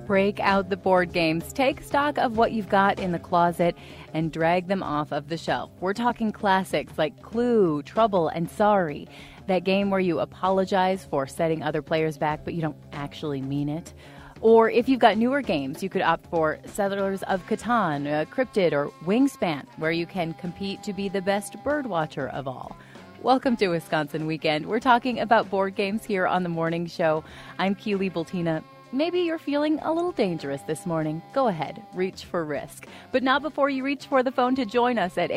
Break out the board games. Take stock of what you've got in the closet and drag them off of the shelf. We're talking classics like Clue, Trouble, and Sorry. That game where you apologize for setting other players back, but you don't actually mean it. Or if you've got newer games, you could opt for Settlers of Catan, Cryptid, or Wingspan, where you can compete to be the best birdwatcher of all. Welcome to Wisconsin Weekend. We're talking about board games here on The Morning Show. I'm Keely Bultina. Maybe you're feeling a little dangerous this morning. Go ahead, reach for risk. But not before you reach for the phone to join us at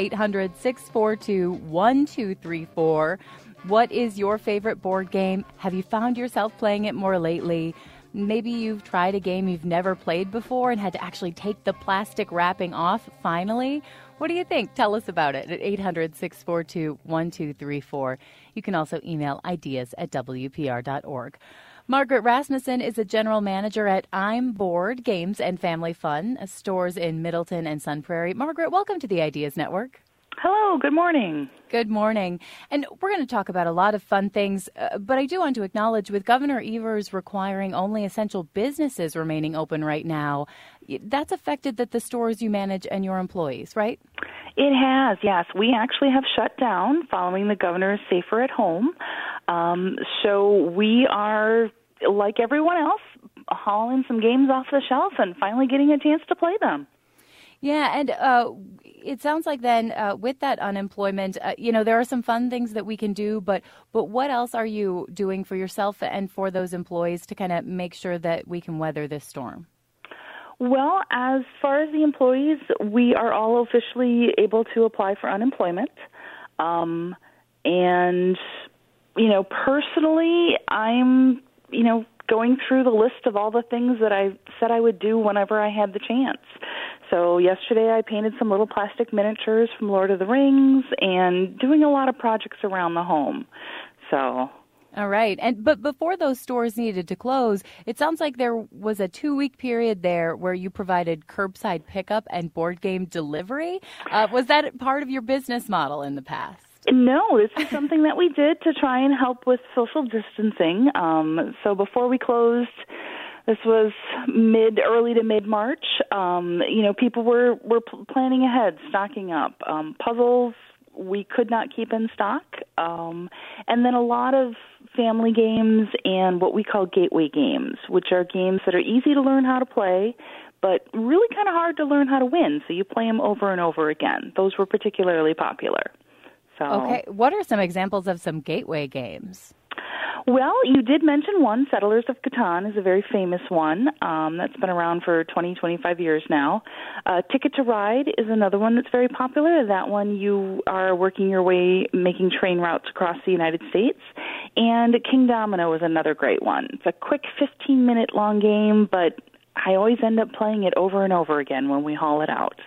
800-642-1234. What is your favorite board game? Have you found yourself playing it more lately? Maybe you've tried a game you've never played before and had to actually take the plastic wrapping off finally. What do you think? Tell us about it at 800-642-1234. You can also email ideas@wpr.org. Margaret Rasmussen is a general manager at I'm Board Games and Family Fun, stores in Middleton and Sun Prairie. Margaret, welcome to the Ideas Network. Hello, good morning. Good morning. And we're going to talk about a lot of fun things, but I do want to acknowledge with Governor Evers requiring only essential businesses remaining open right now, that's affected the stores you manage and your employees, right? It has, yes. We actually have shut down following the governor's Safer at Home. So we are, like everyone else, hauling some games off the shelf and finally getting a chance to play them. Yeah, and it sounds like then with that unemployment, there are some fun things that we can do, but what else are you doing for yourself and for those employees to kind of make sure that we can weather this storm? Well, as far as the employees, we are all officially able to apply for unemployment. Personally, I'm, going through the list of all the things that I said I would do whenever I had the chance. So yesterday I painted some little plastic miniatures from Lord of the Rings and doing a lot of projects around the home. So... All right. But before those stores needed to close, it sounds like there was a 2-week period there where you provided curbside pickup and board game delivery. Was that part of your business model in the past? No, this is something that we did to try and help with social distancing. So before we closed, this was early to mid-March. People were planning ahead, stocking up. Puzzles we could not keep in stock. And then a lot of family games and what we call gateway games, which are games that are easy to learn how to play, but really kind of hard to learn how to win. So you play them over and over again. Those were particularly popular. Okay. What are some examples of some gateway games? Well, you did mention one. Settlers of Catan is a very famous one that's been around for 20, 25 years now. Ticket to Ride is another one that's very popular. That one you are working your way, making train routes across the United States. And King Domino is another great one. It's a quick 15-minute long game, but I always end up playing it over and over again when we haul it out.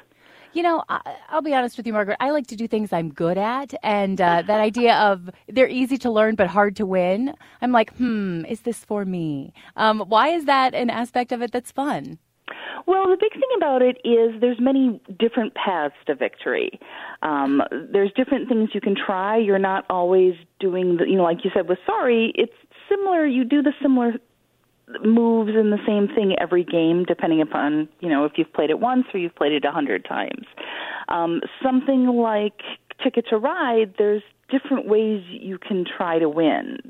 I'll be honest with you, Margaret. I like to do things I'm good at, and that idea of they're easy to learn but hard to win, I'm like, is this for me? Why is that an aspect of it that's fun? Well, the big thing about it is there's many different paths to victory. There's different things you can try. You're not always doing, like you said with Sorry, it's similar. You do the similar moves in the same thing every game, depending upon, if you've played it once or you've played it 100 times. Something like Ticket to Ride, there's different ways you can try to win.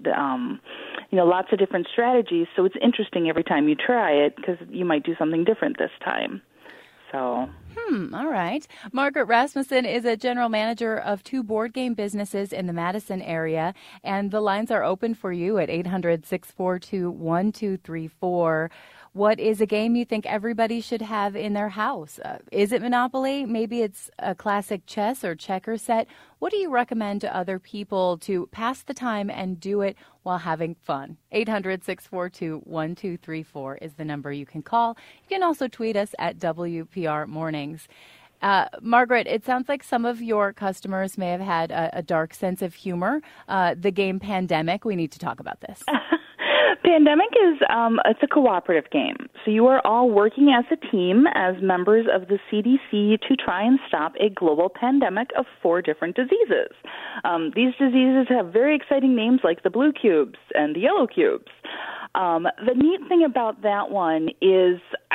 Lots of different strategies, so it's interesting every time you try it because you might do something different this time. So... All right. Margaret Rasmussen is a general manager of 2 board game businesses in the Madison area, and the lines are open for you at 800-642-1234. What is a game you think everybody should have in their house? Is it Monopoly? Maybe it's a classic chess or checker set. What do you recommend to other people to pass the time and do it while having fun? 800-642-1234 is the number you can call. You can also tweet us at WPR Mornings. Margaret, it sounds like some of your customers may have had a dark sense of humor. The game Pandemic, we need to talk about this. Pandemic is it's a cooperative game. So you are all working as a team as members of the CDC to try and stop a global pandemic of 4 different diseases. These diseases have very exciting names like the blue cubes and the yellow cubes. The neat thing about that one is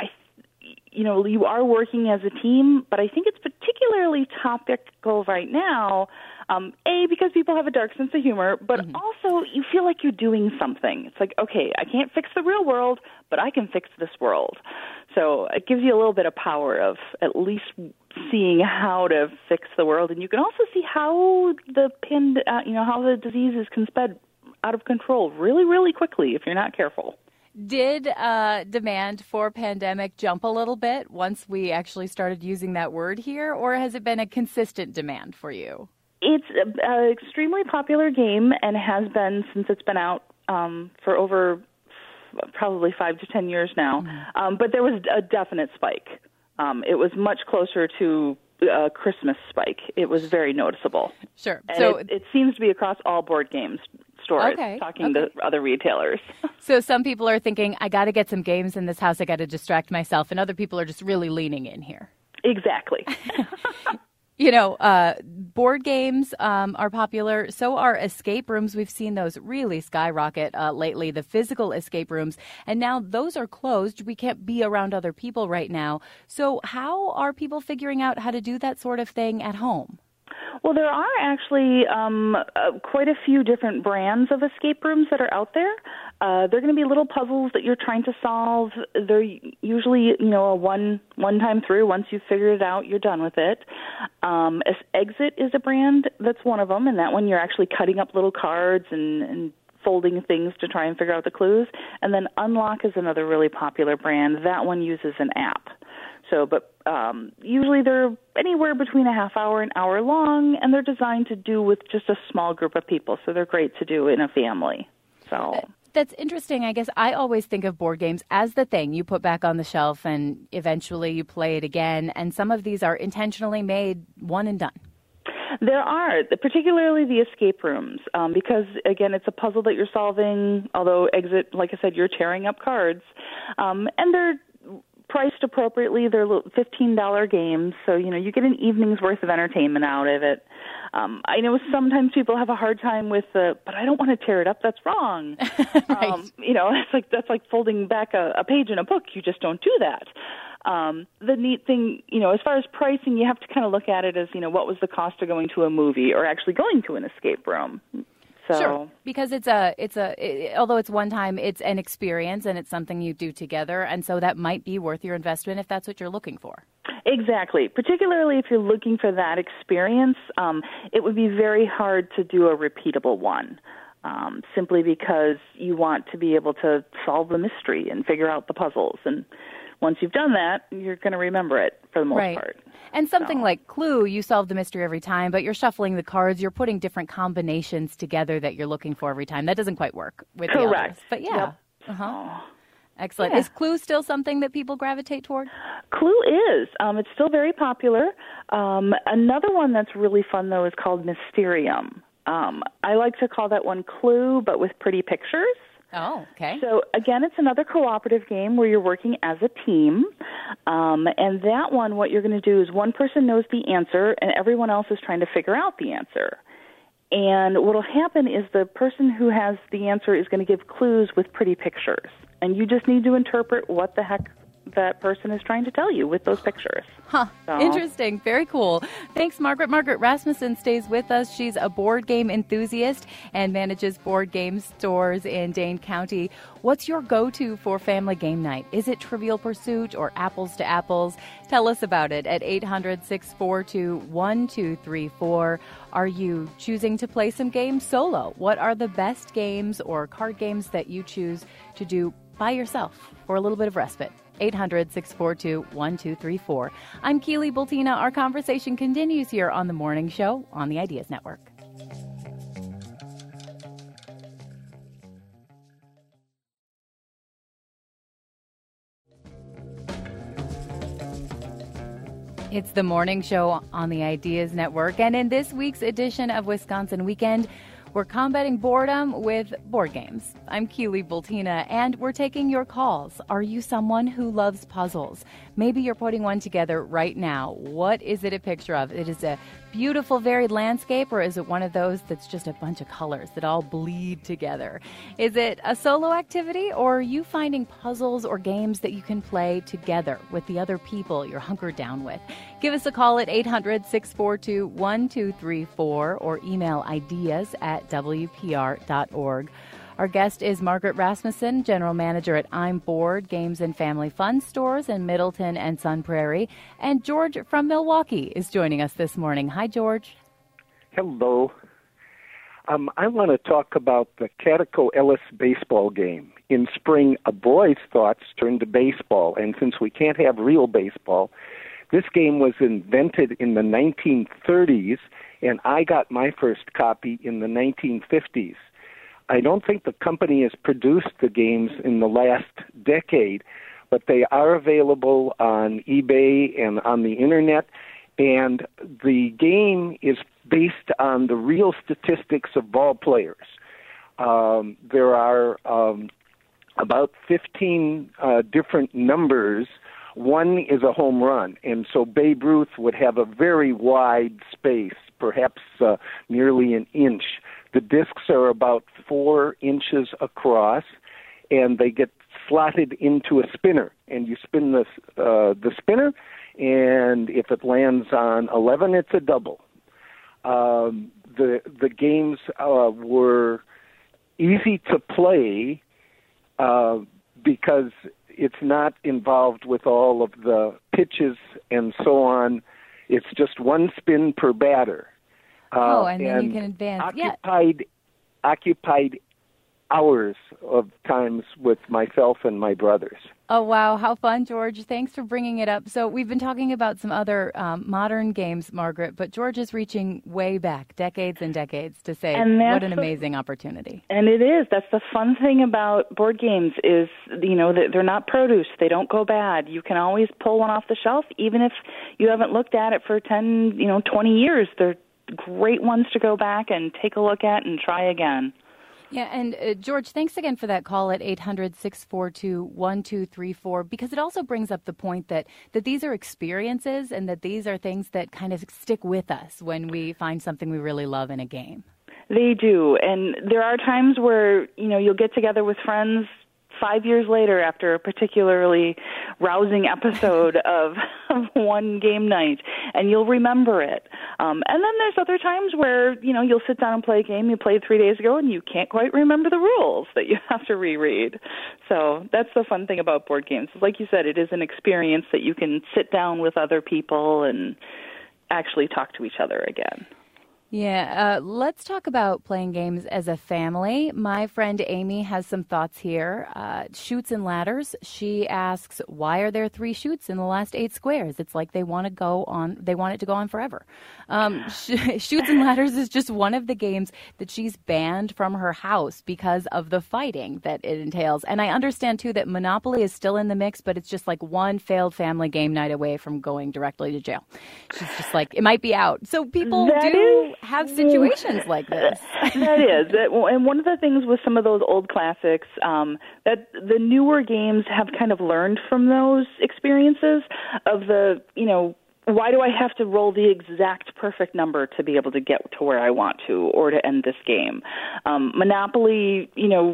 you are working as a team, but I think it's particularly topical right now, because people have a dark sense of humor, but also you feel like you're doing something. It's like, okay, I can't fix the real world, but I can fix this world. So it gives you a little bit of power of at least seeing how to fix the world, and you can also see how how the diseases can spread out of control really, really quickly if you're not careful. Did demand for pandemic jump a little bit once we actually started using that word here, or has it been a consistent demand for you? It's an extremely popular game and has been since it's been out for over probably 5 to 10 years now. But there was a definite spike. It was much closer to a Christmas spike. It was very noticeable. Sure. And so it seems to be across all board games stores, talking to other retailers. So some people are thinking, I got to get some games in this house. I got to distract myself. And other people are just really leaning in here. Exactly. Board games are popular. So are escape rooms. We've seen those really skyrocket lately, the physical escape rooms. And now those are closed. We can't be around other people right now. So how are people figuring out how to do that sort of thing at home? Well, there are actually quite a few different brands of escape rooms that are out there. They're going to be little puzzles that you're trying to solve. They're usually, a one-time through. Once you've figured it out, you're done with it. Exit is a brand that's one of them, and that one you're actually cutting up little cards and folding things to try and figure out the clues. And then Unlock is another really popular brand. That one uses an app. But usually they're anywhere between a half hour and hour long, and they're designed to do with just a small group of people, so they're great to do in a family. So that's interesting. I guess I always think of board games as the thing you put back on the shelf and eventually you play it again, and some of these are intentionally made one and done. There are, particularly the escape rooms, because, again, it's a puzzle that you're solving, although Exit, like I said, you're tearing up cards, and they're priced appropriately. They're $15 games, so you get an evening's worth of entertainment out of it. I know sometimes people have a hard time with but I don't want to tear it up. That's wrong. Right. That's like folding back a page in a book. You just don't do that. The neat thing, as far as pricing, you have to kind of look at it as, what was the cost of going to a movie or actually going to an escape room. So, sure, because although it's one time, it's an experience and it's something you do together, and so that might be worth your investment if that's what you're looking for. Exactly. Particularly if you're looking for that experience, it would be very hard to do a repeatable one, simply because you want to be able to solve the mystery and figure out the puzzles. And once you've done that, you're going to remember it for the most part. And something like Clue, you solve the mystery every time, but you're shuffling the cards, you're putting different combinations together that you're looking for every time. That doesn't quite work with the others. But yeah. Yep. Excellent. Yeah. Is Clue still something that people gravitate toward? Clue is. It's still very popular. Another one that's really fun, though, is called Mysterium. I like to call that one Clue, but with pretty pictures. Oh, okay. So, again, it's another cooperative game where you're working as a team. And that one, what you're going to do is one person knows the answer, and everyone else is trying to figure out the answer. And what will happen is the person who has the answer is going to give clues with pretty pictures. And you just need to interpret what the heck that person is trying to tell you with those pictures. So. Interesting. Very cool. Thanks, Margaret. Margaret Rasmussen stays with us. She's a board game enthusiast and manages board game stores in Dane County. What's your go-to for family game night? Is it Trivial Pursuit or Apples to Apples? Tell us about it at 800-642-1234. Are you choosing to play some games solo? What are the best games or card games that you choose to do by yourself for a little bit of respite? 800-642-1234. I'm Keely Bultina. Our conversation continues here on The Morning Show on the Ideas Network. It's The Morning Show on the Ideas Network. And in this week's edition of Wisconsin Weekend, We're combating boredom with board games. I'm Keely Bultina, and we're taking your calls. Are you someone who loves puzzles? Maybe you're putting one together right now. What is it a picture of? It is a beautiful, varied landscape, or is it one of those that's just a bunch of colors that all bleed together? Is it a solo activity, or are you finding puzzles or games that you can play together with the other people you're hunkered down with? Give us a call at 800-642-1234 or email ideas@wpr.org. Our guest is Margaret Rasmussen, General Manager at I'm Bored Games and Family Fun Stores in Middleton and Sun Prairie. And George from Milwaukee is joining us this morning. Hi, George. Hello. I want to talk about the Catico Ellis baseball game. In spring, a boy's thoughts turned to baseball, and since we can't have real baseball, this game was invented in the 1930s, and I got my first copy in the 1950s. I don't think the company has produced the games in the last decade, but they are available on eBay and on the Internet, and the game is based on the real statistics of ball players. There are about 15 different numbers. One is a home run, and so Babe Ruth would have a very wide space, perhaps nearly an inch. The discs are about 4 inches across, and they get slotted into a spinner. And you spin the spinner, and if it lands on 11, it's a double. The games were easy to play because it's not involved with all of the pitches and so on. It's just one spin per batter. And then you can advance. Occupied hours of times with myself and my brothers. Oh, wow. How fun, George. Thanks for bringing it up. So we've been talking about some other modern games, Margaret, but George is reaching way back, decades and decades, to say what an amazing opportunity. And it is. That's the fun thing about board games is, they're not produce. They don't go bad. You can always pull one off the shelf, even if you haven't looked at it for 10, 20 years. They're great ones to go back and take a look at and try again. Yeah, and George, thanks again for that call at 800-642-1234, because it also brings up the point that these are experiences and that these are things that kind of stick with us when we find something we really love in a game. They do, and there are times where, you'll get together with friends 5 years later after a particularly rousing episode of one game night, and you'll remember it. And then there's other times where, you'll sit down and play a game you played 3 days ago and you can't quite remember the rules that you have to reread. So that's the fun thing about board games. Like you said, it is an experience that you can sit down with other people and actually talk to each other again. Yeah, let's talk about playing games as a family. My friend Amy has some thoughts here. Chutes and ladders. She asks, why are there 3 chutes in the last 8 squares? It's like they want it to go on forever. Chutes and ladders is just one of the games that she's banned from her house because of the fighting that it entails. And I understand, too, that Monopoly is still in the mix, but it's just like one failed family game night away from going directly to jail. She's just like, it might be out. So people have situations like this. That is. And one of the things with some of those old classics, that the newer games have kind of learned from those experiences of the, why do I have to roll the exact perfect number to be able to get to where I want to or to end this game? Monopoly,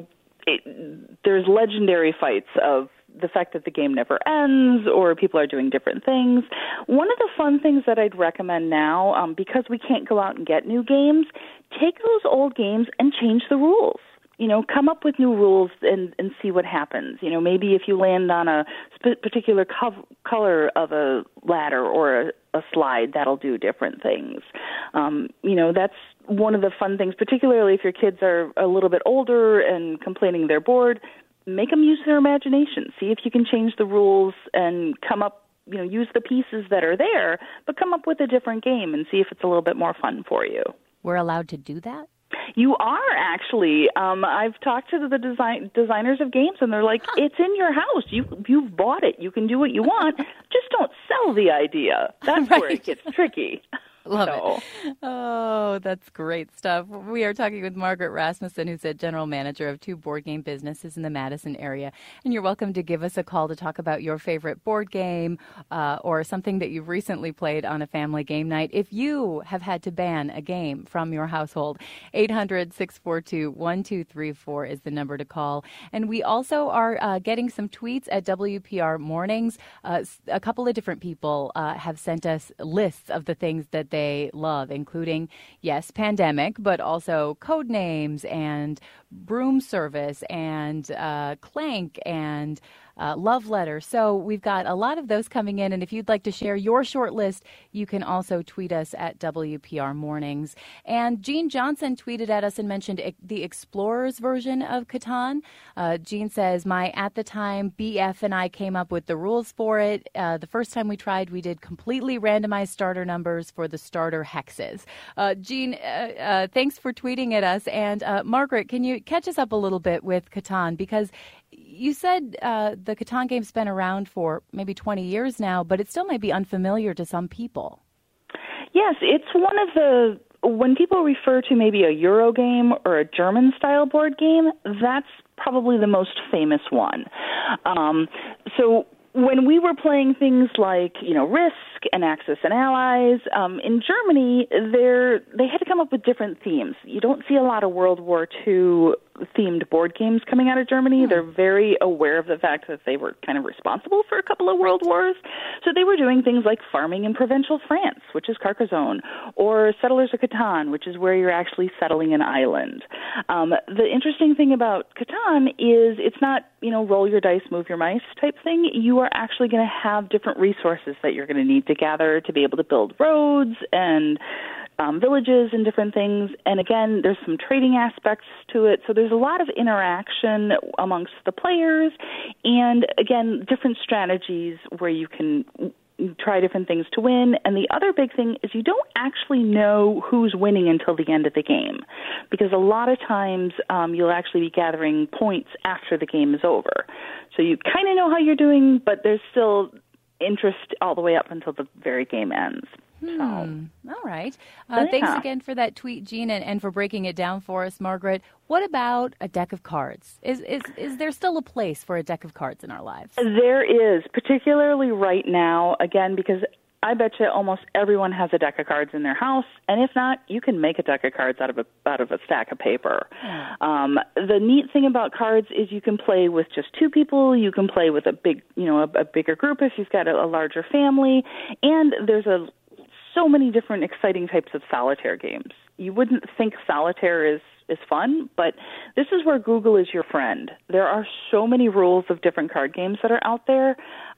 there's legendary fights of the fact that the game never ends or people are doing different things. One of the fun things that I'd recommend now, because we can't go out and get new games, take those old games and change the rules. Come up with new rules and see what happens. Maybe if you land on a particular color of a ladder or a slide, that'll do different things. That's one of the fun things, particularly if your kids are a little bit older and complaining they're bored. Make them use their imagination. See if you can change the rules and come up, use the pieces that are there, but come up with a different game and see if it's a little bit more fun for you. We're allowed to do that? You are, actually. I've talked to the designers of games, and they're like, it's in your house. You've bought it. You can do what you want. Just don't sell the idea. That's right. Where it gets tricky. Love it. Oh, that's great stuff. We are talking with Margaret Rasmussen, who's a general manager of 2 board game businesses in the Madison area. And you're welcome to give us a call to talk about your favorite board game or something that you've recently played on a family game night. If you have had to ban a game from your household, 800-642-1234 is the number to call. And we also are getting some tweets at WPR Mornings. A couple of different people have sent us lists of the things that they love, including, yes, Pandemic, but also Codenames and Broom Service and Clank and Love Letter. So we've got a lot of those coming in, and if you'd like to share your short list, you can also tweet us at WPR Mornings. And Gene Johnson tweeted at us and mentioned the Explorers version of Catan. Gene says, at the time, BF and I came up with the rules for it. The first time we tried, we did completely randomized starter numbers for the starter hexes. Gene, thanks for tweeting at us. And Margaret, can you catch us up a little bit with Catan? Because you said the Catan game's been around for maybe 20 years now, but it still may be unfamiliar to some people. Yes, it's one of the, when people refer to maybe a Euro game or a German-style board game, that's probably the most famous one. So when we were playing things like, Risk and Axis and Allies, in Germany, they had to come up with different themes. You don't see a lot of World War II themed board games coming out of Germany. They're very aware of the fact that they were kind of responsible for a couple of world wars. So they were doing things like farming in provincial France, which is Carcassonne, or Settlers of Catan, which is where you're actually settling an island. The interesting thing about Catan is it's not, roll your dice, move your mice type thing. You are actually going to have different resources that you're going to need to gather to be able to build roads and villages and different things. And again, there's some trading aspects to it. So there's a lot of interaction amongst the players. And again, different strategies where you can try different things to win. And the other big thing is you don't actually know who's winning until the end of the game. Because a lot of times you'll actually be gathering points after the game is over. So you kind of know how you're doing, but there's still interest all the way up until the very game ends. All right. Thanks again for that tweet, Gene, and for breaking it down for us, Margaret. What about a deck of cards? Is there still a place for a deck of cards in our lives? There is, particularly right now, again, because I bet you almost everyone has a deck of cards in their house, and if not, you can make a deck of cards out of a stack of paper. The neat thing about cards is you can play with just 2 people. You can play with a bigger group if you've got a larger family, and there's so many different exciting types of solitaire games. You wouldn't think solitaire is fun, but this is where Google is your friend. There are so many rules of different card games that are out there.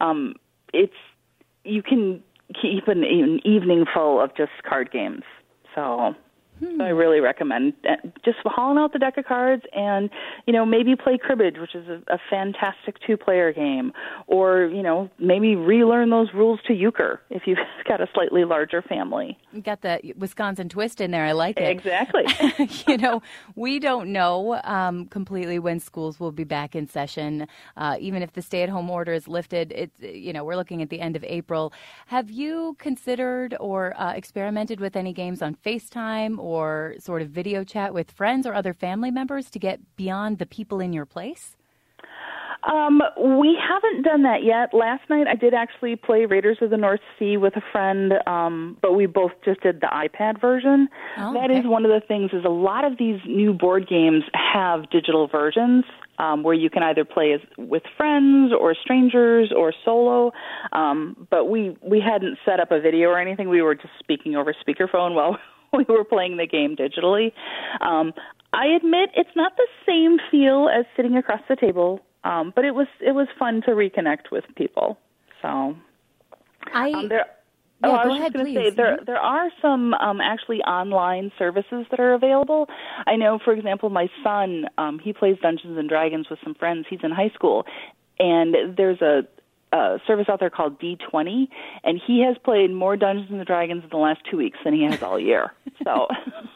You can keep an evening full of just card games. So I really recommend just hauling out the deck of cards and, maybe play cribbage, which is a fantastic 2-player game, or, maybe relearn those rules to euchre if you've got a slightly larger family. You got the Wisconsin twist in there. I like it. Exactly. We don't know completely when schools will be back in session. Even if the stay-at-home order is lifted, we're looking at the end of April. Have you considered or experimented with any games on FaceTime or sort of video chat with friends or other family members to get beyond the people in your place? We haven't done that yet. Last night I did actually play Raiders of the North Sea with a friend, but we both just did the iPad version. That is one of the things is a lot of these new board games have digital versions where you can either play with friends or strangers or solo, but we hadn't set up a video or anything. We were just speaking over speakerphone while we were playing the game digitally. I admit it's not the same feel as sitting across the table, but it was fun to reconnect with people. So I was just going to say there are some actually online services that are available. I know, for example, my son he plays Dungeons and Dragons with some friends. He's in high school, and there's a service out there called D20, and he has played more Dungeons and Dragons in the last 2 weeks than he has all year. So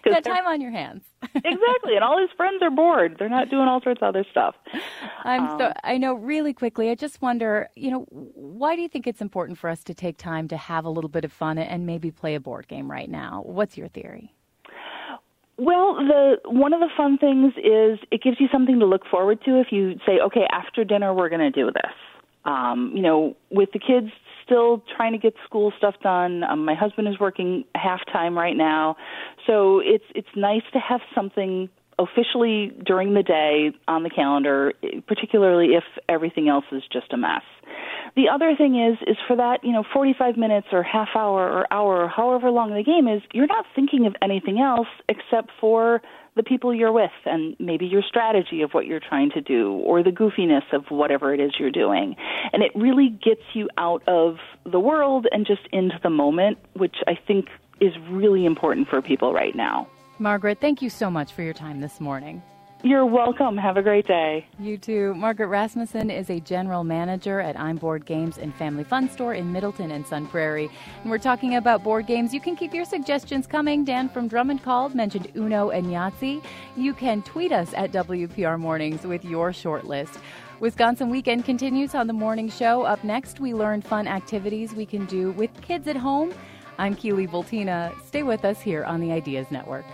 Got time on your hands. Exactly, and all his friends are bored. They're not doing all sorts of other stuff. I know, really quickly, I just wonder, why do you think it's important for us to take time to have a little bit of fun and maybe play a board game right now? What's your theory? Well, one of the fun things is it gives you something to look forward to if you say, okay, after dinner we're going to do this. With the kids still trying to get school stuff done, my husband is working half-time right now, so it's nice to have something officially during the day on the calendar, particularly if everything else is just a mess. The other thing is for that, 45 minutes or half hour or hour or however long the game is, you're not thinking of anything else except for the people you're with and maybe your strategy of what you're trying to do or the goofiness of whatever it is you're doing. And it really gets you out of the world and just into the moment, which I think is really important for people right now. Margaret, thank you so much for your time this morning. You're welcome. Have a great day. You too. Margaret Rasmussen is a general manager at I'm Board Games and Family Fun Store in Middleton and Sun Prairie. And we're talking about board games. You can keep your suggestions coming. Dan from Drummond called, mentioned Uno and Yahtzee. You can tweet us at WPR Mornings with your short list. Wisconsin Weekend continues on the morning show. Up next, we learn fun activities we can do with kids at home. I'm Keely Voltina. Stay with us here on the Ideas Network.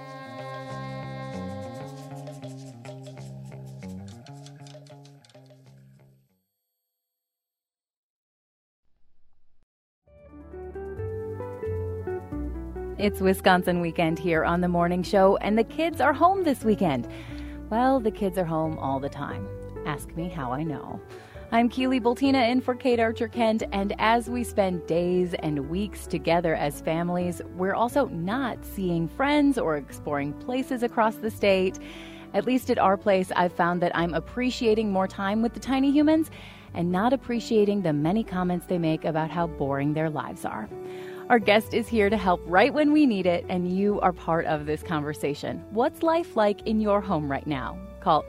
It's Wisconsin Weekend here on the morning show, and the kids are home this weekend. Well, the kids are home all the time. Ask me how I know. I'm Keely Voltina in for Kate Archer-Kent, and as we spend days and weeks together as families, we're also not seeing friends or exploring places across the state. At least at our place, I've found that I'm appreciating more time with the tiny humans and not appreciating the many comments they make about how boring their lives are. Our guest is here to help right when we need it, and you are part of this conversation. What's life like in your home right now? Call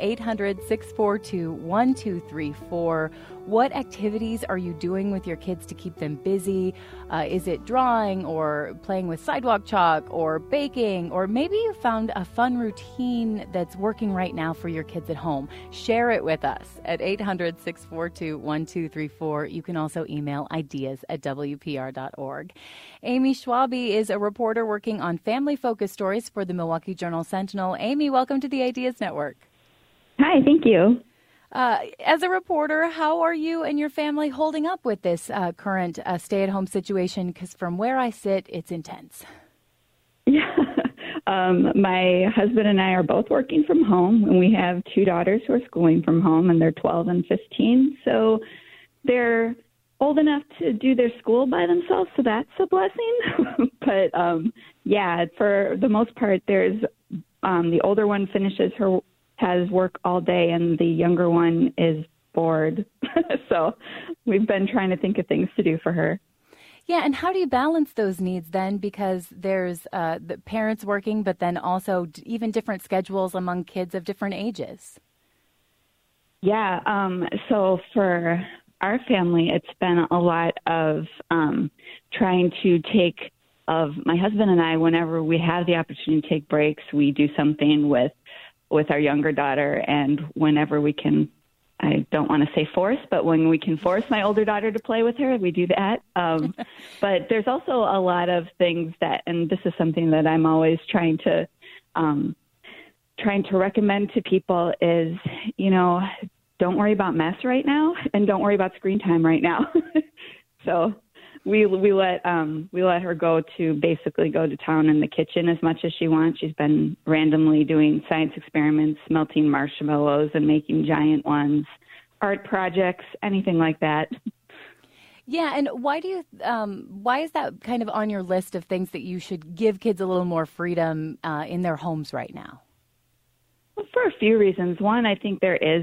800-642-1234. What activities are you doing with your kids to keep them busy? Is it drawing or playing with sidewalk chalk or baking? Or maybe you found a fun routine that's working right now for your kids at home. Share it with us at 800-642-1234. You can also email ideas@wpr.org. Amy Schwabe is a reporter working on family-focused stories for the Milwaukee Journal-Sentinel. Amy, welcome to the Ideas Network. Hi, thank you. As a reporter, how are you and your family holding up with this current stay-at-home situation? Because from where I sit, it's intense. Yeah. My husband and I are both working from home, and we have two daughters who are schooling from home, and they're 12 and 15. So they're old enough to do their school by themselves, so that's a blessing. But, yeah, for the most part, there's the older one has work all day, and the younger one is bored. So we've been trying to think of things to do for her. Yeah, and how do you balance those needs then? Because there's the parents working, but then also even different schedules among kids of different ages. Yeah, so for our family, it's been a lot of trying to take of my husband and I, whenever we have the opportunity to take breaks, we do something with our younger daughter, and whenever we can, I don't want to say force, but when we can force my older daughter to play with her, we do that. But there's also a lot of things that, and this is something that I'm always trying to recommend to people is, don't worry about mess right now, and don't worry about screen time right now. So we let her basically go to town in the kitchen as much as she wants. She's been randomly doing science experiments, melting marshmallows and making giant ones, art projects, anything like that. Yeah, and why is that kind of on your list of things that you should give kids a little more freedom in their homes right now? Well, for a few reasons. One, I think there is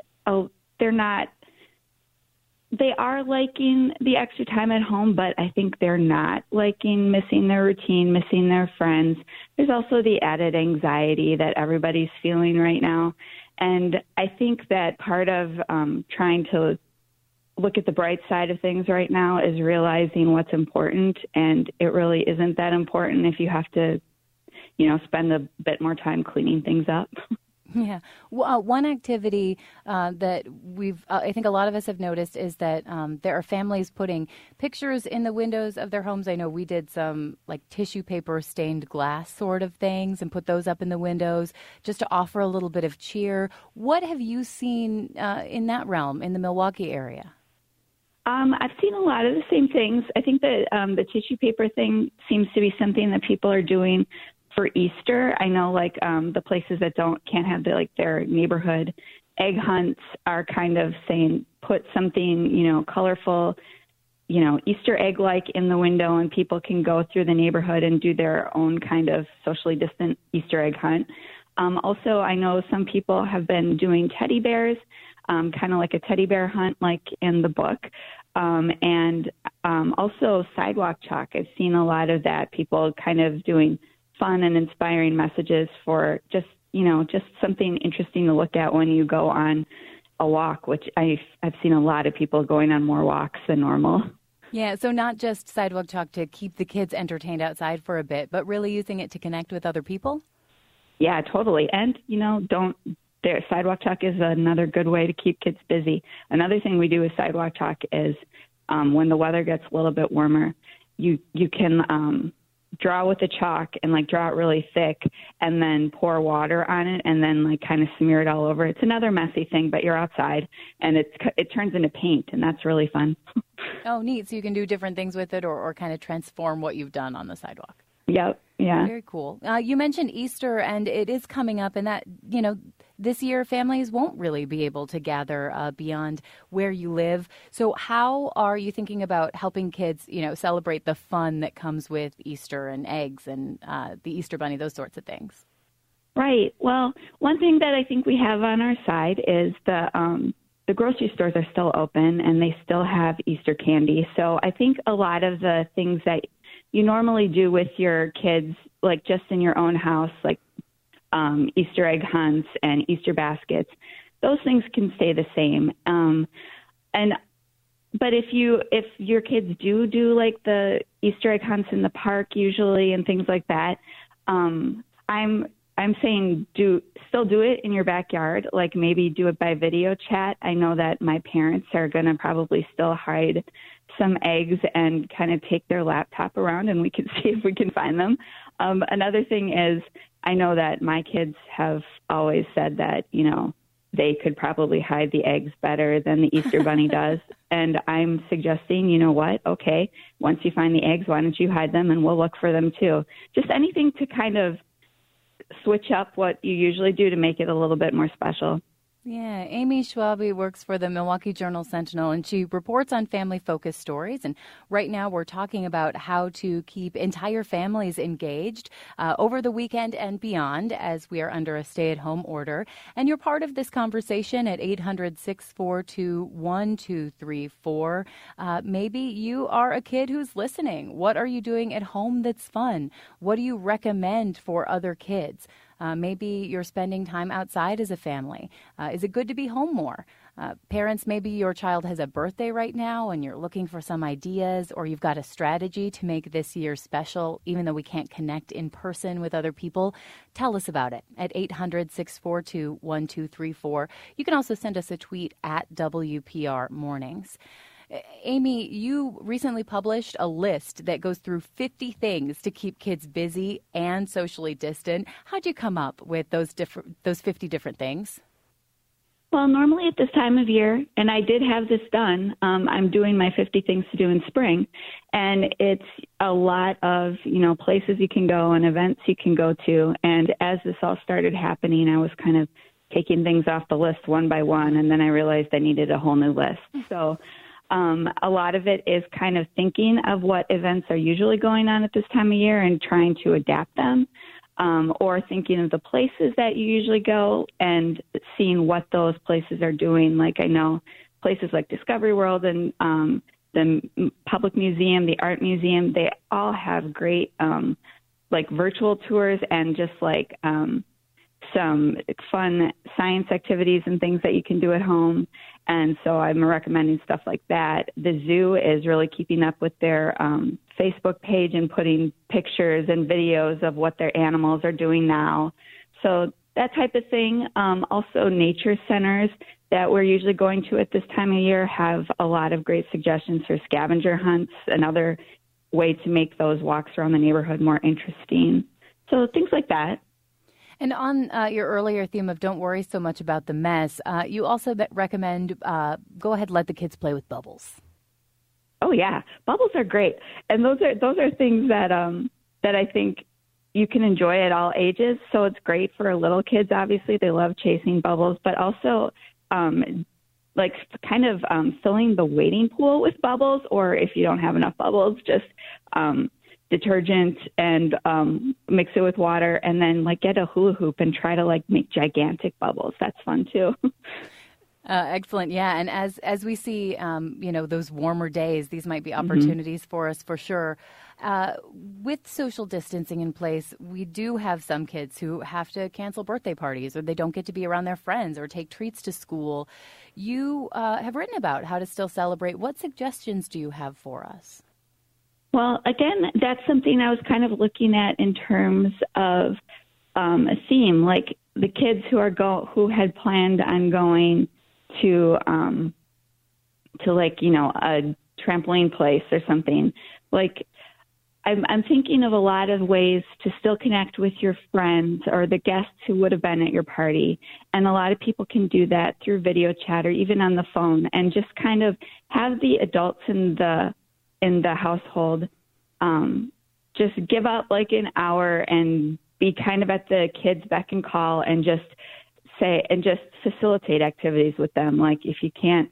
they are liking the extra time at home, but I think they're not liking missing their routine, missing their friends. There's also the added anxiety that everybody's feeling right now. And I think that part of trying to look at the bright side of things right now is realizing what's important, and it really isn't that important if you have to spend a bit more time cleaning things up. Yeah. One activity that I think a lot of us have noticed is that there are families putting pictures in the windows of their homes. I know we did some like tissue paper stained glass sort of things and put those up in the windows just to offer a little bit of cheer. What have you seen in that realm in the Milwaukee area? I've seen a lot of the same things. I think that the tissue paper thing seems to be something that people are doing for Easter. I know the places that can't have their neighborhood egg hunts are kind of saying put something, colorful, Easter egg-like in the window, and people can go through the neighborhood and do their own kind of socially distant Easter egg hunt. Also, I know some people have been doing teddy bears, kind of like a teddy bear hunt like in the book. And also sidewalk chalk. I've seen a lot of that, people kind of doing fun and inspiring messages for just something interesting to look at when you go on a walk, which I've seen a lot of people going on more walks than normal. Yeah, so not just sidewalk chalk to keep the kids entertained outside for a bit, but really using it to connect with other people? Yeah, totally. And, sidewalk chalk is another good way to keep kids busy. Another thing we do with sidewalk chalk is when the weather gets a little bit warmer, you can draw with the chalk and draw it really thick and then pour water on it and then kind of smear it all over. It's another messy thing, but you're outside and it turns into paint, and that's really fun. Oh, neat. So you can do different things with it or kind of transform what you've done on the sidewalk. Yep. Yeah. Very cool. You mentioned Easter, and it is coming up, and that, this year families won't really be able to gather beyond where you live. So how are you thinking about helping kids, celebrate the fun that comes with Easter and eggs and the Easter bunny, those sorts of things? Right. Well, one thing that I think we have on our side is the grocery stores are still open and they still have Easter candy. So I think a lot of the things that you normally do with your kids, just in your own house, Easter egg hunts and Easter baskets, those things can stay the same. But if your kids do the Easter egg hunts in the park usually and things like that, I'm saying still do it in your backyard. Maybe do it by video chat. I know that my parents are going to probably still hide some eggs and kind of take their laptop around, and we can see if we can find them. Another thing is, I know that my kids have always said that, they could probably hide the eggs better than the Easter bunny does. And I'm suggesting, okay, once you find the eggs, why don't you hide them and we'll look for them too. Just anything to kind of switch up what you usually do to make it a little bit more special. Yeah, Amy Schwabe works for the Milwaukee Journal-Sentinel, and she reports on family-focused stories. And right now we're talking about how to keep entire families engaged over the weekend and beyond as we are under a stay-at-home order. And you're part of this conversation at 800-642-1234. Maybe you are a kid who's listening. What are you doing at home that's fun? What do you recommend for other kids? Maybe you're spending time outside as a family. Is it good to be home more? Parents, maybe your child has a birthday right now and you're looking for some ideas, or you've got a strategy to make this year special, even though we can't connect in person with other people. Tell us about it at 800-642-1234. You can also send us a tweet at WPR Mornings. Amy, you recently published a list that goes through 50 things to keep kids busy and socially distant. How'd you come up with those 50 different things? Well, normally at this time of year, and I did have this done, I'm doing my 50 things to do in spring, and it's a lot of, places you can go and events you can go to. And as this all started happening, I was kind of taking things off the list one by one, and then I realized I needed a whole new list. So a lot of it is kind of thinking of what events are usually going on at this time of year and trying to adapt them, or thinking of the places that you usually go and seeing what those places are doing. I know places like Discovery World and the Public Museum, the Art Museum, they all have great virtual tours and just some fun science activities and things that you can do at home. And so I'm recommending stuff like that. The zoo is really keeping up with their Facebook page and putting pictures and videos of what their animals are doing now. So that type of thing. Also, nature centers that we're usually going to at this time of year have a lot of great suggestions for scavenger hunts, another way to make those walks around the neighborhood more interesting. So things like that. And on your earlier theme of don't worry so much about the mess, you also recommend go ahead, let the kids play with bubbles. Oh yeah, bubbles are great, and those are things that that I think you can enjoy at all ages. So it's great for little kids. Obviously, they love chasing bubbles, but also like kind of filling the wading pool with bubbles, or if you don't have enough bubbles, just detergent and mix it with water, and then like get a hula hoop and try to like make gigantic bubbles. That's fun too. Excellent. Yeah. And as we see, those warmer days, these might be opportunities for us for sure. With social distancing in place, we do have some kids who have to cancel birthday parties, or they don't get to be around their friends or take treats to school. You have written about how to still celebrate. What suggestions do you have for us? Well, again, that's something I was kind of looking at in terms of a theme, like the kids who had planned on going to like, a trampoline place or something. Like, I'm thinking of a lot of ways to still connect with your friends or the guests who would have been at your party. And a lot of people can do that through video chat or even on the phone, and just kind of have the adults in the household just give up like an hour and be kind of at the kids' beck and call, and just facilitate activities with them. Like if you can't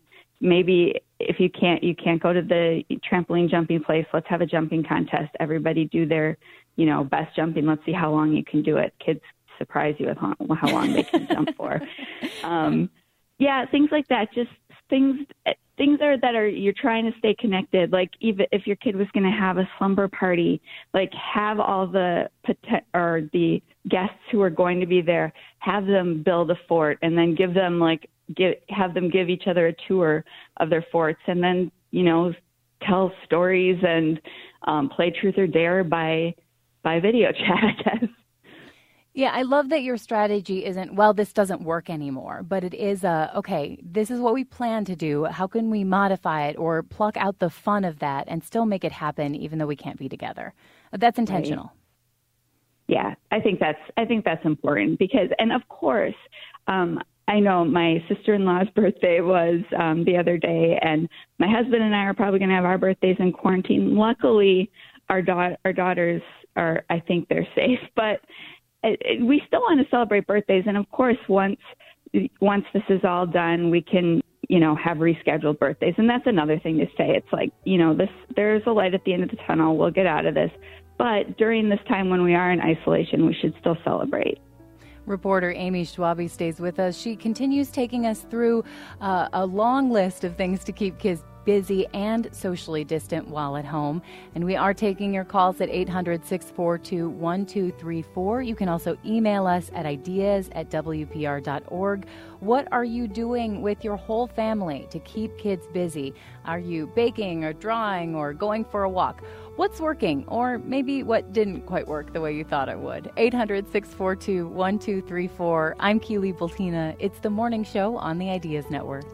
go to the trampoline jumping place, let's have a jumping contest. Everybody do their, best jumping. Let's see how long you can do it. Kids surprise you with how long they can jump for. Yeah, things like that. Just things you're trying to stay connected. Like even if your kid was going to have a slumber party, like have all the guests who are going to be there, have them build a fort, and then have them give each other a tour of their forts, and then tell stories and play truth or dare by video chat, I guess. Yeah, I love that your strategy isn't, well, this doesn't work anymore, but it is okay, this is what we plan to do. How can we modify it or pluck out the fun of that and still make it happen even though we can't be together? That's intentional. Right. Yeah, I think that's important because, and of course, I know my sister-in-law's birthday was the other day, and my husband and I are probably going to have our birthdays in quarantine. Luckily, our daughters are, I think they're safe, but we still want to celebrate birthdays. And of course, once this is all done, we can, have rescheduled birthdays. And that's another thing to say. It's like, there's a light at the end of the tunnel. We'll get out of this. But during this time when we are in isolation, we should still celebrate. Reporter Amy Schwabe stays with us. She continues taking us through a long list of things to keep kids busy and socially distant while at home. And we are taking your calls at 800-642-1234. You can also email us at ideas@wpr.org. What are you doing with your whole family to keep kids busy? Are you baking or drawing or going for a walk? What's working, or maybe what didn't quite work the way you thought it would? 800-642-1234. I'm Keely Bultina. It's the morning show on the Ideas Network.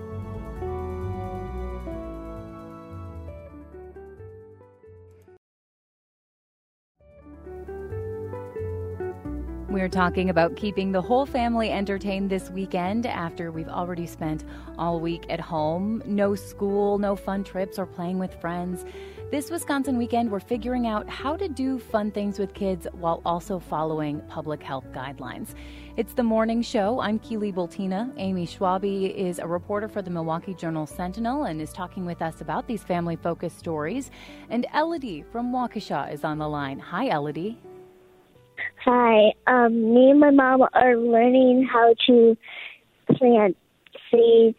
We're talking about keeping the whole family entertained this weekend after we've already spent all week at home. No school, no fun trips or playing with friends. This Wisconsin weekend, we're figuring out how to do fun things with kids while also following public health guidelines. It's the morning show. I'm Keely Bultina. Amy Schwabe is a reporter for the Milwaukee Journal-Sentinel and is talking with us about these family-focused stories. And Elodie from Waukesha is on the line. Hi, Elodie. Hi. Me and my mom are learning how to plant seeds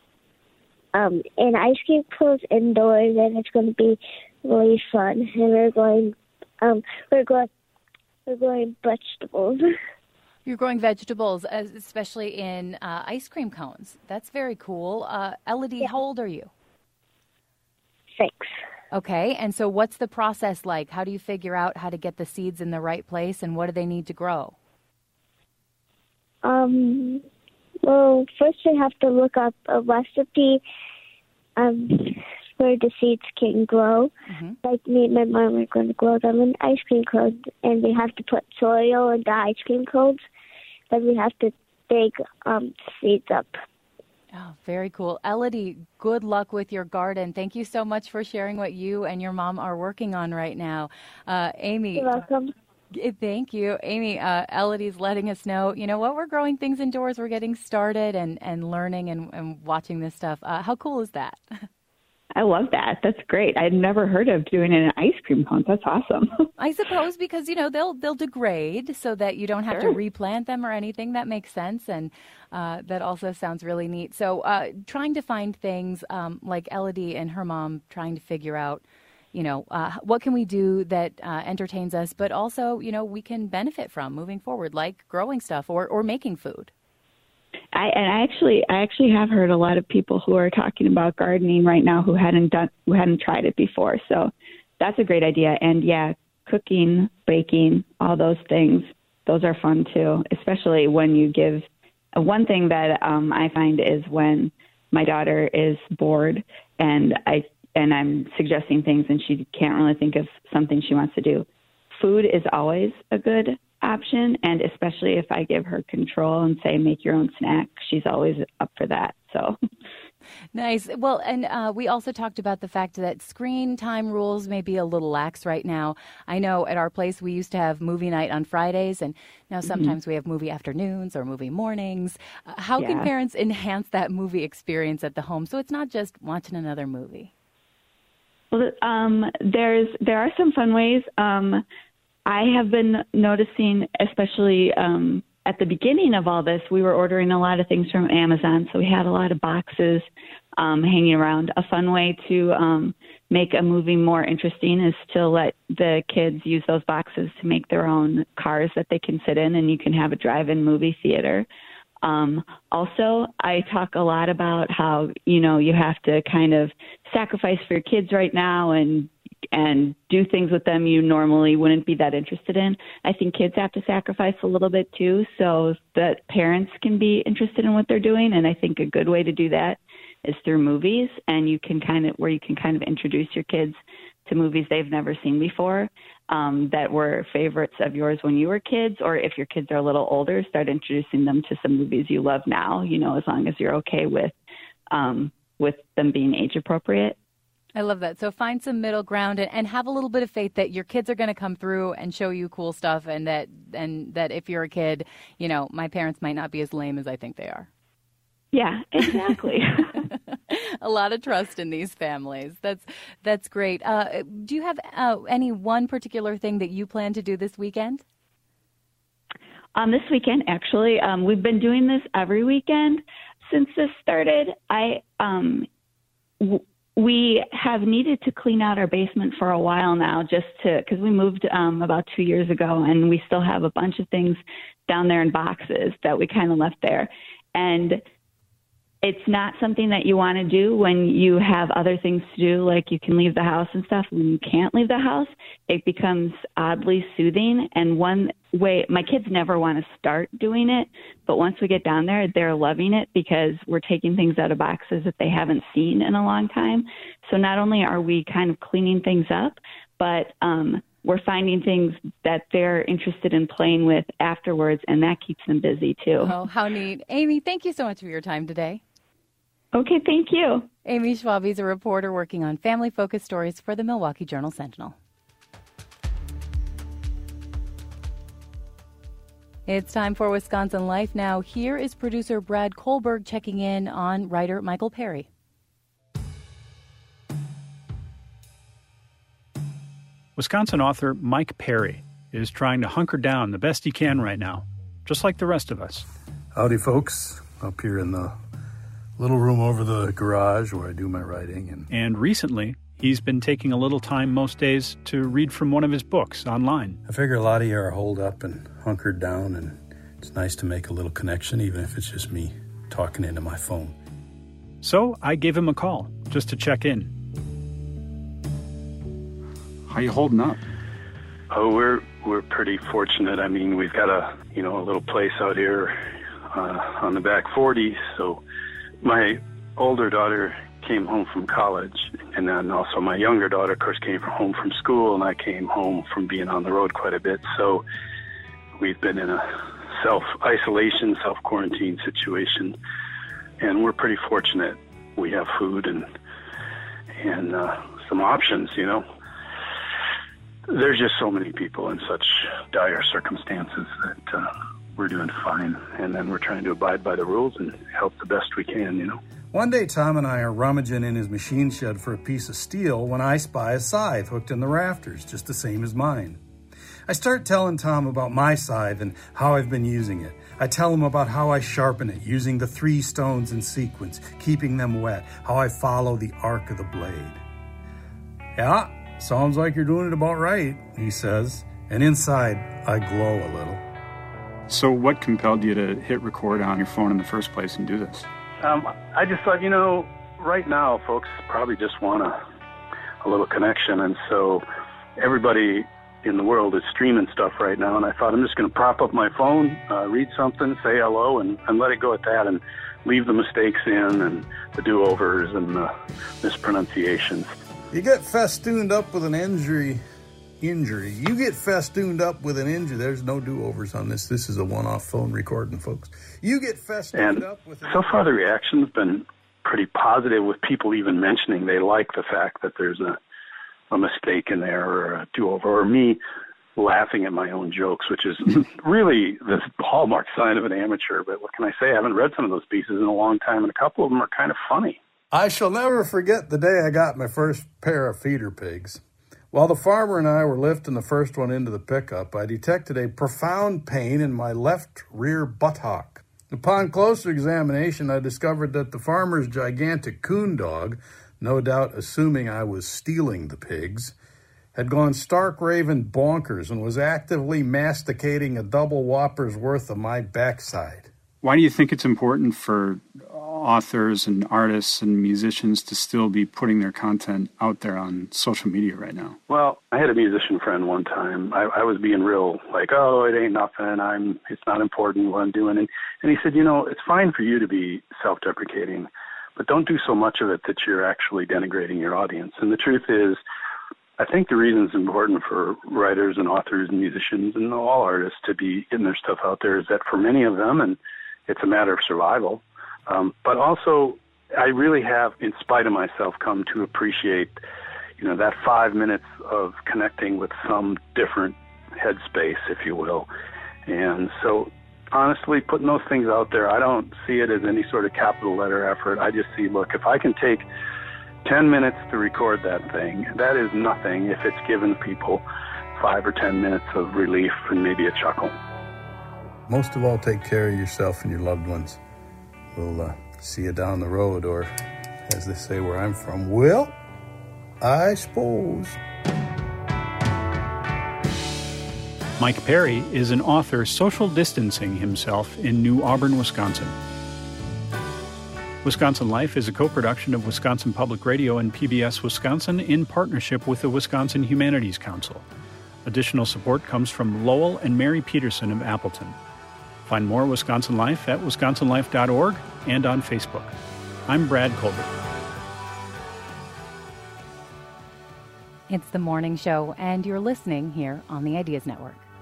in ice cream pools indoors, and it's going to be really fun. And we're growing vegetables. You're growing vegetables, especially in ice cream cones. That's very cool. Elodie, how old are you? 6. Okay, and so what's the process like? How do you figure out how to get the seeds in the right place, and what do they need to grow? Well, first I have to look up a recipe where the seeds can grow. Mm-hmm. Like me and my mom are going to grow them in ice cream cones, and we have to put soil in the ice cream cones. Then we have to dig seeds up. Oh, very cool. Elodie, good luck with your garden. Thank you so much for sharing what you and your mom are working on right now. Amy. You're welcome. Thank you. Amy, Elodie's letting us know, you know what, we're growing things indoors. We're getting started and learning and watching this stuff. How cool is that? I love that. That's great. I'd never heard of doing it in ice cream cones. That's awesome. I suppose because, they'll degrade so that you don't have to replant them or anything. That makes sense. And that also sounds really neat. So trying to find things like Elodie and her mom trying to figure out, what can we do that entertains us, but also, we can benefit from moving forward, like growing stuff or making food. I actually have heard a lot of people who are talking about gardening right now who hadn't tried it before. So that's a great idea. And yeah, cooking, baking, all those things, those are fun too, especially when you give. One thing that I find is when my daughter is bored and I'm suggesting things and she can't really think of something she wants to do. Food is always a good option, and especially if I give her control and say, make your own snack, she's always up for that. So nice. Well, and we also talked about the fact that screen time rules may be a little lax right now. I know at our place we used to have movie night on Fridays, and now sometimes we have movie afternoons or movie mornings. How can parents enhance that movie experience at the home so it's not just watching another movie? Well, there are some fun ways. I have been noticing, especially at the beginning of all this, we were ordering a lot of things from Amazon, so we had a lot of boxes hanging around. A fun way to make a movie more interesting is to let the kids use those boxes to make their own cars that they can sit in, and you can have a drive-in movie theater. Also, I talk a lot about how, you have to kind of sacrifice for your kids right now and do things with them you normally wouldn't be that interested in. I think kids have to sacrifice a little bit too so that parents can be interested in what they're doing. And I think a good way to do that is through movies, and you can kind of introduce your kids to movies they've never seen before that were favorites of yours when you were kids, or if your kids are a little older, start introducing them to some movies you love now, as long as you're okay with them being age appropriate. I love that. So find some middle ground and have a little bit of faith that your kids are going to come through and show you cool stuff, and that if you're a kid, my parents might not be as lame as I think they are. Yeah, exactly. A lot of trust in these families. That's great. Do you have any one particular thing that you plan to do this weekend? This weekend, actually, we've been doing this every weekend since this started. We have needed to clean out our basement for a while now, because we moved about 2 years ago, and we still have a bunch of things down there in boxes that we kind of left there. And it's not something that you want to do when you have other things to do, like you can leave the house and stuff. When you can't leave the house, it becomes oddly soothing. And one way, my kids never want to start doing it, but once we get down there, they're loving it because we're taking things out of boxes that they haven't seen in a long time. So not only are we kind of cleaning things up, but we're finding things that they're interested in playing with afterwards, and that keeps them busy too. Oh, how neat. Amy, thank you so much for your time today. Okay, thank you. Amy Schwabe is a reporter working on family-focused stories for the Milwaukee Journal-Sentinel. It's time for Wisconsin Life now. Here is producer Brad Kohlberg checking in on writer Michael Perry. Wisconsin author Mike Perry is trying to hunker down the best he can right now, just like the rest of us. Howdy, folks. Up here in the little room over the garage where I do my writing. And recently, he's been taking a little time most days to read from one of his books online. I figure a lot of you are holed up and hunkered down and It's nice to make a little connection, even if it's just me talking into my phone. So I gave him a call just to check in. How you holding up? Oh, we're pretty fortunate. I mean, we've got a little place out here on the back 40. So my older daughter came home from college, and then also my younger daughter, of course, came home from school, and I came home from being on the road quite a bit. So we've been in a self-isolation, self-quarantine situation, and we're pretty fortunate. We have food and some options, There's just so many people in such dire circumstances that we're doing fine, and then we're trying to abide by the rules and help the best we can, One day, Tom and I are rummaging in his machine shed for a piece of steel when I spy a scythe hooked in the rafters, just the same as mine. I start telling Tom about my scythe and how I've been using it. I tell him about how I sharpen it, using the 3 stones in sequence, keeping them wet, how I follow the arc of the blade. Yeah, sounds like you're doing it about right, he says, and inside I glow a little. So what compelled you to hit record on your phone in the first place and do this? I just thought, right now folks probably just want a little connection, and so everybody in the world is streaming stuff right now, and I thought I'm just going to prop up my phone, read something, say hello, and let it go at that, and leave the mistakes in and the do-overs and the mispronunciations. You get festooned up with an injury. You get festooned up with an injury. There's no do-overs on this. This is a one-off phone recording, folks. You get festooned up with an injury. So far the reaction's been pretty positive, with people even mentioning they like the fact that there's a mistake in there or a do-over, or me laughing at my own jokes, which is really the hallmark sign of an amateur. But what can I say? I haven't read some of those pieces in a long time, and a couple of them are kind of funny. I shall never forget the day I got my first pair of feeder pigs. While the farmer and I were lifting the first one into the pickup, I detected a profound pain in my left rear buttock. Upon closer examination, I discovered that the farmer's gigantic coon dog, no doubt assuming I was stealing the pigs, had gone stark raving bonkers and was actively masticating a double whopper's worth of my backside. Why do you think it's important for authors and artists and musicians to still be putting their content out there on social media right now? Well, I had a musician friend one time. I was being real like, oh, it ain't nothing. It's not important what I'm doing. And he said, it's fine for you to be self-deprecating, but don't do so much of it that you're actually denigrating your audience. And the truth is, I think the reason it's important for writers and authors and musicians and all artists to be getting their stuff out there is that for many of them, and it's a matter of survival, but also I really have, in spite of myself, come to appreciate, that 5 minutes of connecting with some different headspace, if you will. And so, honestly, putting those things out there, I don't see it as any sort of capital letter effort. I just see, look, if I can take 10 minutes to record that thing, that is nothing if it's given people 5 or 10 minutes of relief and maybe a chuckle. Most of all, take care of yourself and your loved ones. We'll see you down the road, or as they say where I'm from, well, I suppose. Mike Perry is an author social distancing himself in New Auburn, Wisconsin. Wisconsin Life is a co-production of Wisconsin Public Radio and PBS Wisconsin in partnership with the Wisconsin Humanities Council. Additional support comes from Lowell and Mary Peterson of Appleton. Find more Wisconsin Life at wisconsinlife.org and on Facebook. I'm Brad Colbert. It's The Morning Show, and you're listening here on the Ideas Network.